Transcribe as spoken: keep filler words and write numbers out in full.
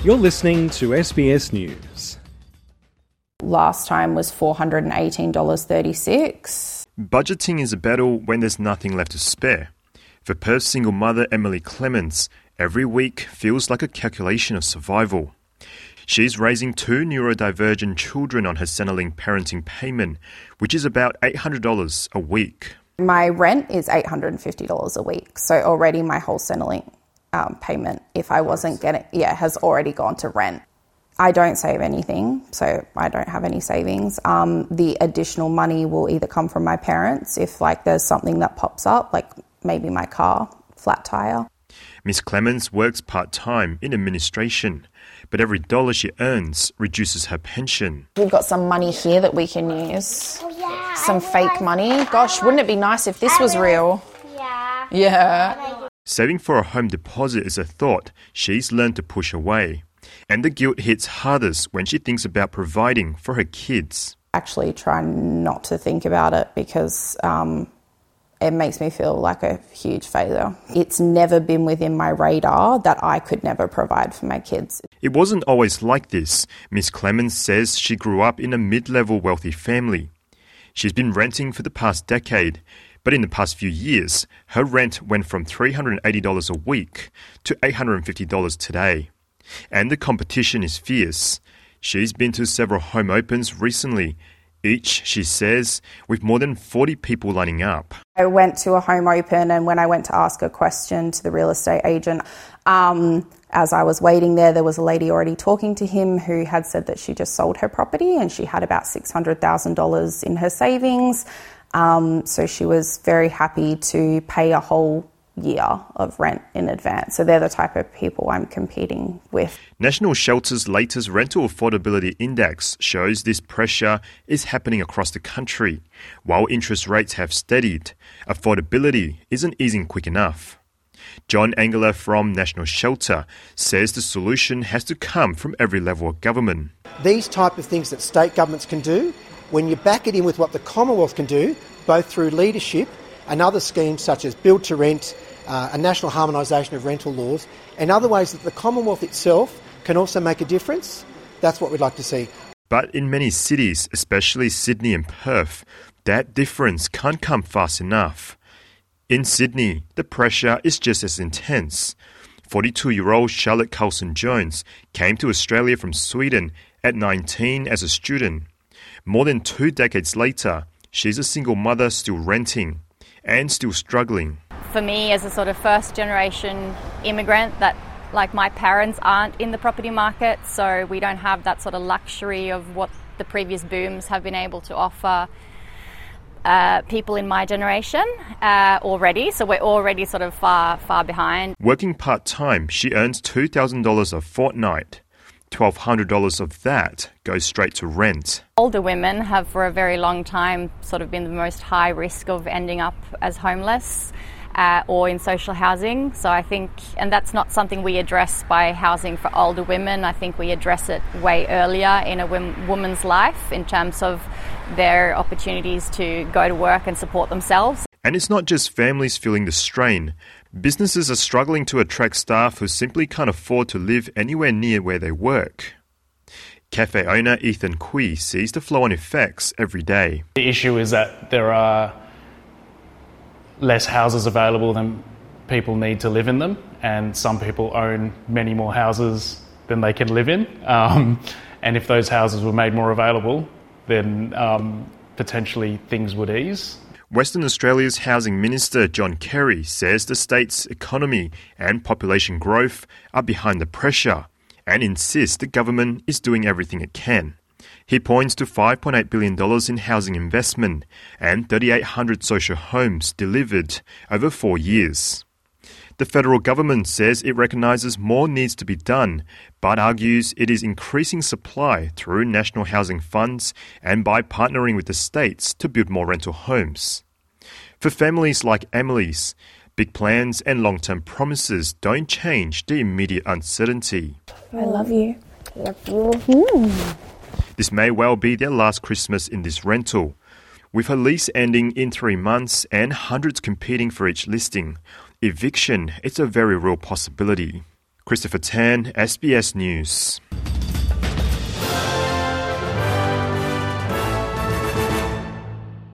You're listening to S B S News. Last time was four hundred eighteen dollars thirty-six. Budgeting is a battle when there's nothing left to spare. For Perth single mother Emily Clements, every week feels like a calculation of survival. She's raising two neurodivergent children on her Centrelink parenting payment, which is about eight hundred dollars a week. My rent is eight hundred fifty dollars a week, so already my whole Centrelink um, payment, if I wasn't getting, yeah, has already gone to rent. I don't save anything, so I don't have any savings. Um, the additional money will either come from my parents if like there's something that pops up, like maybe my car, flat tire. Miss Clements works part-time in administration, but every dollar she earns reduces her pension. We've got some money here that we can use. Oh, yeah, some I fake realised- money. I Gosh, wouldn't it be nice if this I was real? Yeah. Yeah. Saving for a home deposit is a thought she's learned to push away. And the guilt hits hardest when she thinks about providing for her kids. Actually try not to think about it because um, it makes me feel like a huge failure. It's never been within my radar that I could never provide for my kids. It wasn't always like this. Miss Clements says she grew up in a mid-level wealthy family. She's been renting for the past decade, but in the past few years, her rent went from three hundred eighty dollars a week to eight hundred fifty dollars today. And the competition is fierce. She's been to several home opens recently, each, she says, with more than forty people lining up. I went to a home open, and when I went to ask a question to the real estate agent, um, as I was waiting there, there was a lady already talking to him who had said that she just sold her property and she had about six hundred thousand dollars in her savings. Um, so she was very happy to pay a whole year of rent in advance. So they're the type of people I'm competing with. National Shelter's latest Rental Affordability Index shows this pressure is happening across the country. While interest rates have steadied, affordability isn't easing quick enough. John Angler from National Shelter says the solution has to come from every level of government. These type of things that state governments can do, when you back it in with what the Commonwealth can do, both through leadership and other schemes such as build to rent, uh, a national harmonisation of rental laws, and other ways that the Commonwealth itself can also make a difference, that's what we'd like to see. But in many cities, especially Sydney and Perth, that difference can't come fast enough. In Sydney, the pressure is just as intense. forty-two-year-old Charlotte Carlson-Jones came to Australia from Sweden at nineteen as a student. More than two decades later, she's a single mother still renting and still struggling. For me, as a sort of first generation immigrant, that like my parents aren't in the property market, so we don't have that sort of luxury of what the previous booms have been able to offer uh, people in my generation uh, already. So we're already sort of far, far behind. Working part-time, she earns two thousand dollars a fortnight. twelve hundred dollars of that goes straight to rent. Older women have for a very long time sort of been the most high risk of ending up as homeless uh, or in social housing. So I think, and that's not something we address by housing for older women. I think we address it way earlier in a woman's life in terms of their opportunities to go to work and support themselves. And it's not just families feeling the strain. Businesses are struggling to attract staff who simply can't afford to live anywhere near where they work. Cafe owner Ethan Kui sees the flow-on effects every day. The issue is that there are less houses available than people need to live in them, and some people own many more houses than they can live in. Um, and if those houses were made more available, then um, potentially things would ease. Western Australia's Housing Minister John Kerry says the state's economy and population growth are behind the pressure and insists the government is doing everything it can. He points to five point eight billion dollars in housing investment and three thousand eight hundred social homes delivered over four years. The federal government says it recognises more needs to be done, but argues it is increasing supply through national housing funds and by partnering with the states to build more rental homes. For families like Emily's, big plans and long-term promises don't change the immediate uncertainty. I love you. Love you. Mm. This may well be their last Christmas in this rental. With her lease ending in three months and hundreds competing for each listing, eviction is a very real possibility. Christopher Tan, S B S News.